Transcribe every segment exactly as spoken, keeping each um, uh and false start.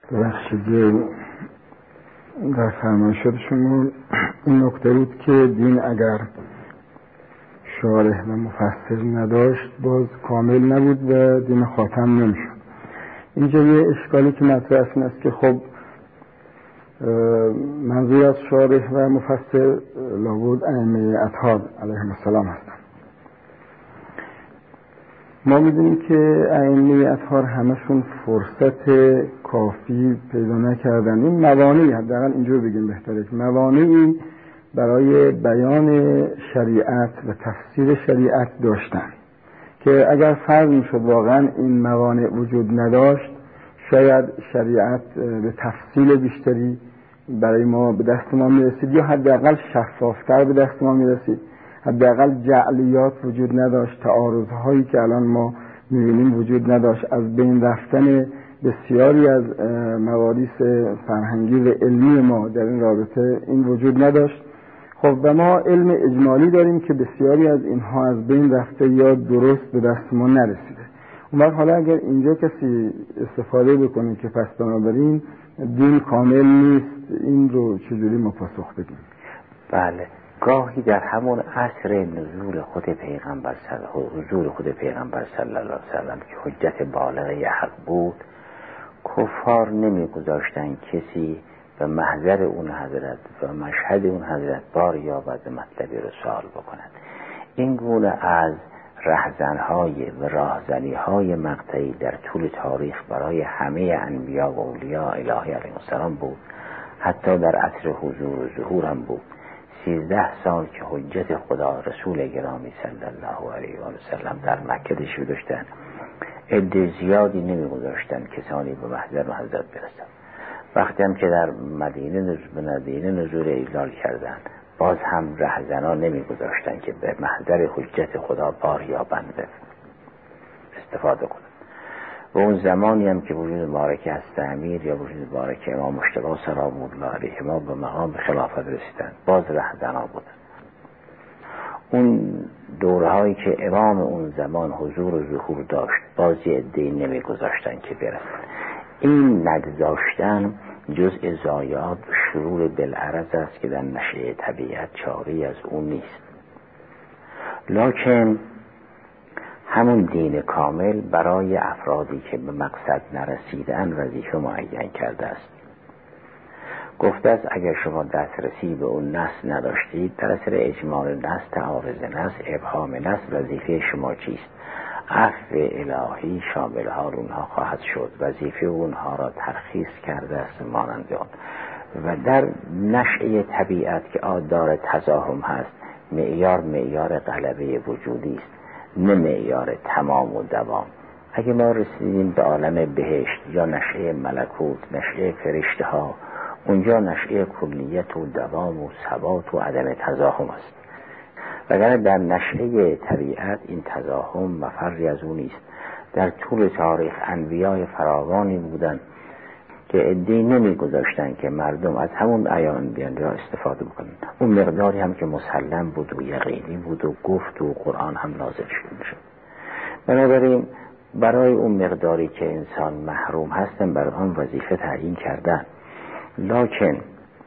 ببخشید در فرمایشاتشون این نکته بود که دین اگر شارح و مفسر نداشت باز کامل نبود و دین خاتم نمیشد. اینجا یه اشکالی که مطرح این است که خب منظور از شارح و مفسر لابد ائمه اطهار علیهم السلام هستند. ما میدونیم که ائمه اطهار همشون فرصت کافی پیدا نکردن. این موانعی، حداقل اینجور بگیم بهتره، موانعی برای بیان شریعت و تفسیر شریعت داشتن که اگر فرض میشد واقعا این موانع وجود نداشت شاید شریعت به تفصیل بیشتری برای ما به دست ما میرسید یا حداقل شفافتر به دست ما میرسید. حداقل جعلیات وجود نداشت، تعارضهایی که الان ما میبینیم وجود نداشت، از بین رفتن بسیاری از مواریث فرهنگی و علمی ما در این رابطه این وجود نداشت. خب و ما علم اجمالی داریم که بسیاری از اینها از بین رفته یا درست به دست ما نرسیده. اون وقت حالا اگر اینجا کسی استفاده بکنه که پس بنابراین دین کامل نیست، این رو چجوری ما پاسخ بدیم؟ بله، گاهی در همون عصر نزول خود پیغمبر صلی حضور خود پیغمبر صلی الله علیه وسلم که حجت بالغه حق بود، کفار نمیگذاشتن کسی به محضر اون حضرت و مشهد اون حضرت بار یابد و مطلبی رو سوال بکنند. این گونه از رهزنهای و راهزنیهای مقطعی در طول تاریخ برای همه انبیا و اولیاء الهی علیهم السلام بود. حتی در عصر حضور و ظهور هم بود. سیزده سال که حجت خدا رسول گرامی صلی الله علیه و سلم در مکه تشریف داشتن، عده زیادی نمیگذاشتن کسانی به محضر و حضرت برسن. وقتی هم که در مدینه نزول مدینه نزول اعلال کردن، باز هم رهزنان نمیگذاشتن که به محضر حجت خدا بار یابند استفاده کنند. و اون زمانی هم که وجود مبارک هست امیر یا وجود مبارک امام مجتبی سلام الله علیه ما به مقام خلافت رسیدن، باز رهزنان بودن. اون دورهایی که امام اون زمان حضور و ظهور داشت، باز یه عده‌ای نمیگذاشتن که برسن. این نگذاشتن جزء ضایعات شرور بالعرض است که در نشأه طبیعت چاری از اون نیست. لکن همون دین کامل برای افرادی که به مقصد نرسیدن وظیفه معین کرده است. گفته است اگر شما دسترسی به اون نص نداشتید، در اثر اجمال نص، تعارض نص، ابهام نص، وظیفه شما چیست؟ عفو الهی شامل حال اونها خواهد شد. وظیفه اونها را ترخیص کرده است مانند آن. و در نشأه طبیعت که دار تزاحم هست، معیار معیار غلبه وجودی است، نه معیار تمام و دوام. اگه ما رسیدیم به عالم بهشت یا نشأه ملکوت، نشأه فرشته ها، اونجا نشأه کلیت و دوام و ثبات و عدم تزاحم است. وگرنه در نشأه طبیعت این تزاحم مفری از اون نیست. در طول تاریخ انبیای فراوانی بودن که عده‌ای نمیگذاشتن که مردم از همون عیان بیان را استفاده بکنن. اون مقداری هم که مسلم بود و یقینی بود و گفت و قرآن هم نازل شد. بنابراین برای اون مقداری که انسان محروم هستن بر آن وظیفه تعیین کردن. لکن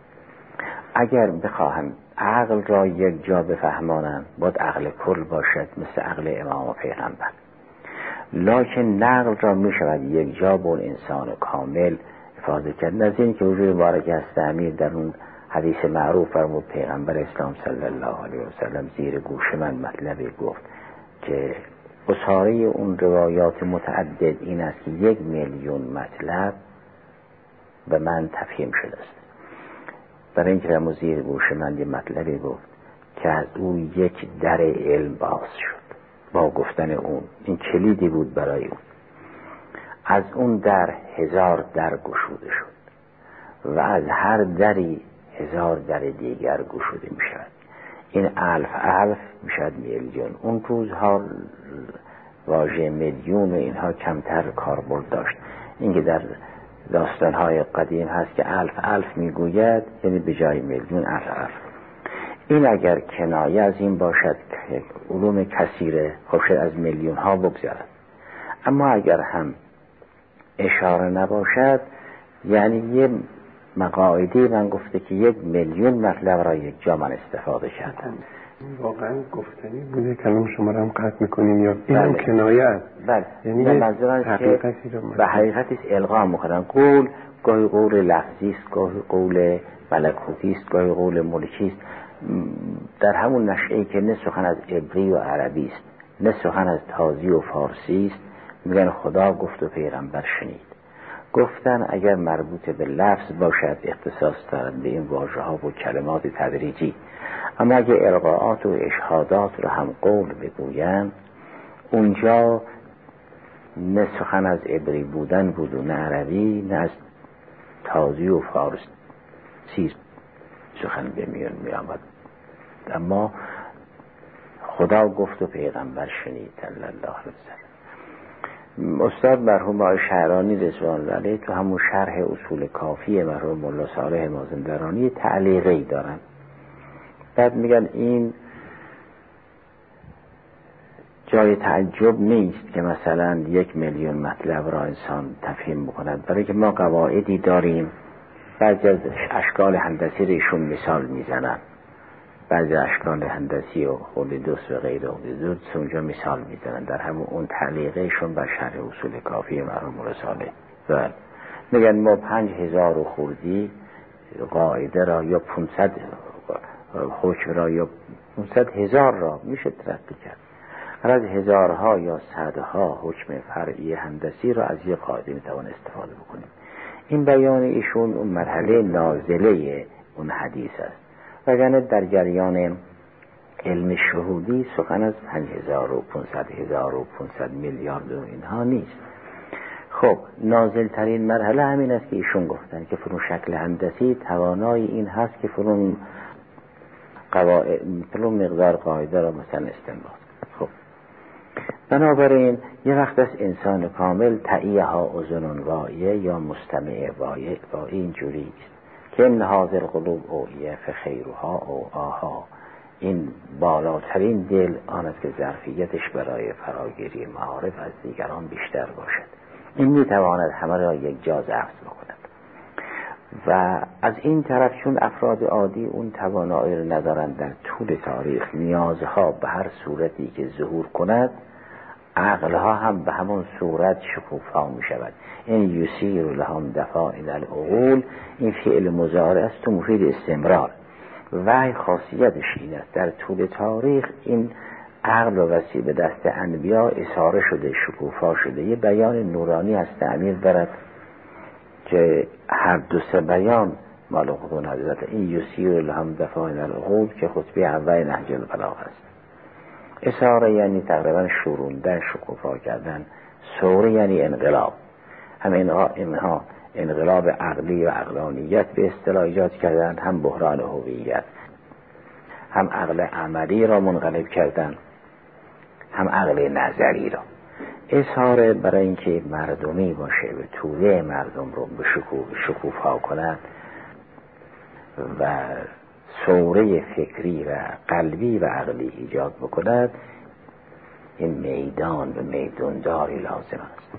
اگر بخواهم عقل را یک جا بفهمانند، باید عقل کل باشد مثل عقل امام و پیغمبر. لکن نقل را می شود یک جا با انسان کامل افاده کرد. از این که وجود مبارک هست امیر در اون حدیث معروف فرمود پیغمبر اسلام صلی الله علیه و سلم زیر گوش من مطلبی گفت که اصاره اون روایات متعدد این است که یک میلیون مطلب به من تفهیم شده است. برای اینکه در زیر گوش من یه مطلبی گفت که از او یک در علم باز شد. با گفتن اون این کلیدی بود برای اون. از اون در هزار در گشوده شد و از هر دری هزار در دیگر گشوده می شود. این الف الف می شود میلیون. اون روزها واژه میلیون و اینها کمتر کاربرد داشت. این که در داستانهای قدیم هست که الف الف می گوید، یعنی به جای میلیون الف الف. این اگر کنایه از این باشد که علوم کثیره خوشد از میلیون ها بگذارد. اما اگر هم اشاره نباشد، یعنی یه مقاعدی من گفته که یک میلیون مطلب را یک جا من استفاده کردم. واقعا گفتنی بوده کلام شما را هم قطع میکنیم یا اینم بله. کنایه است؟ بله. یعنی منظورم که به حقیقتی القا میکنن. قول گاهی قول لفظی است، گاهی قول ملکوتی است، گاهی قول ملکی است. در همون نشأه‌ای که نه سخن از عبری و عربی است، نه سخن از تازی و فارسی است، میگن خدا گفت و پیغمبر شنید. گفتن اگر مربوط به لفظ باشد اختصاص دارد به این واژه ها و کلمات تدریجی، اما اگر القاءات و اشهادات رو هم قول بگوین، اونجا نه سخن از عبری بودن بود و نه عربی، نه از تازی و فارسی سخن به میون می آمد. اما خدا گفت و پیغمبر شنید صلی الله علیه وسلم. استاد مرحوم آقای شعرانی رضوان الله علیه تو همون شرح اصول کافی مرحوم مولا صالح مازندرانی تعلیقی دارن. بعد میگن این جای تعجب نیست که مثلا یک میلیون مطلب را انسان تفهیم بکند، برای که ما قواعدی داریم. بعضی از اشکال هندسی را ایشون مثال میزنن، بعضی اشکال هندسی و خود دوست و غیر و دوست اونجا مثال میزنن در همون اون تعلیقشون بر شرح اصول کافی مرحوم مولا صالح. و میگن ما پنج هزار و خوردی قاعده را یا پونصد حکم را یا پونصد هزار را میشه ترقی کرد. هر از هزارها یا صدها حکم فرعی هندسی را از یک قاعده میتوان استفاده بکنیم. این بیان ایشون اون مرحله نازله اون حدیث است. وگرنه در جریان علم شهودی سخن از پنج هزار و پونصد هزار و پونصد میلیارد و اینها نیست. خب نازل ترین مرحله همین است که ایشون گفتن که فرون شکل هندسی توانای این هست که فرون قواعد فرون مقدار قاعده را مثلا استنباط. خب بنابراین یه وقت از انسان کامل تعیه ها اذن واعیه یا مستمع واعیه اینجوری است که این هذا القلوب اوعیه فخیرها او آها، این بالاترین دل آن است که ظرفیتش برای فراگیری معارف از دیگران بیشتر باشد. این میتواند همه را یک جا ضبط بکند. و از این طرف چون افراد عادی اون توانایی را ندارند در طول تاریخ نیازها به هر صورتی که ظهور کند، عقلها هم به همون صورت شکوفا می شود. این یسیر لهم دفائن العقول، این فعل مضارع است و مفید استمرار. وحی خاصیتش این است در طول تاریخ این عقل و وسیع به دست انبیا اثاره شده، شکوفا شده، یه بیان نورانی از تعمیر دارد که هر دو سه بیان مال خودون حضرت این یسیر لهم دفائن العقول که خطبه اول نهج البلاغه است. اثاره یعنی تقریبا شوروندن، شکوفا کردن. ثوره یعنی انقلاب. هم اینها انقلاب عقلی و عقلانیت به اصطلاح ایجاد کردن، هم بحران هویت، هم عقل عملی را منقلب کردن، هم عقل نظری را. اثاره برای اینکه مردمی باشه و توده مردم رو به شکوفا کند و ثوره فکری و قلبی و عقلی ایجاد بکند، این میدان و میدانداری لازم است.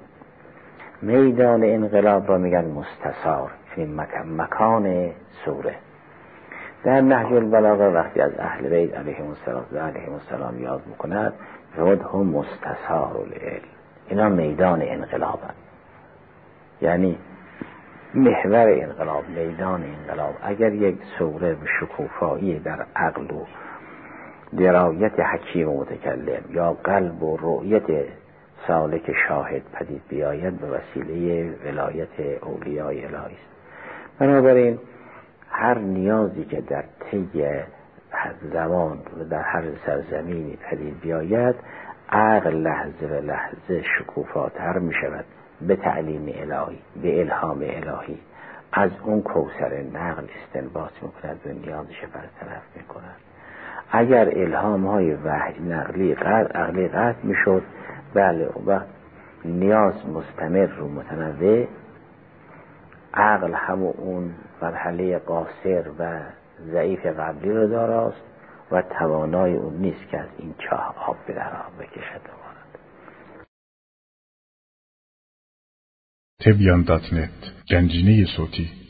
میدان انقلاب را میگن مستثار، این مکان, مکان ثوره. در نهج البلاغه وقتی از اهل بیت علیهم السلام و علیهم السلام یاد میکند رد هم مستثار العلم، اینا میدان انقلاب هست. یعنی محور انقلاب، میدان انقلاب. اگر یک ثوره و شکوفایی در عقل و درایت حکیم و متکلم یا قلب و رؤیت سالک شاهد پدید بیاید به وسیله ولایت اولیاء الهی است. بنابراین هر نیازی که در طی زمان و در هر سرزمینی پدید بیاید، عقل لحظه و لحظه شکوفاتر می شود به تعلیم الهی، به الهام الهی. از اون کوثر نقل استنباط می کند و نیازش برطرف می کند. اگر الهام های وحی نقلی قطع عقلی قطع می شد، بله اون وقت نیاز مستمر و متنوع، عقل همون اون مرحله قاصر و ضعیف قبلی رو داراست و توانای اون نیست که از این چاه آب به در آب بکشد. تبیان دات نت گنجینه صوتی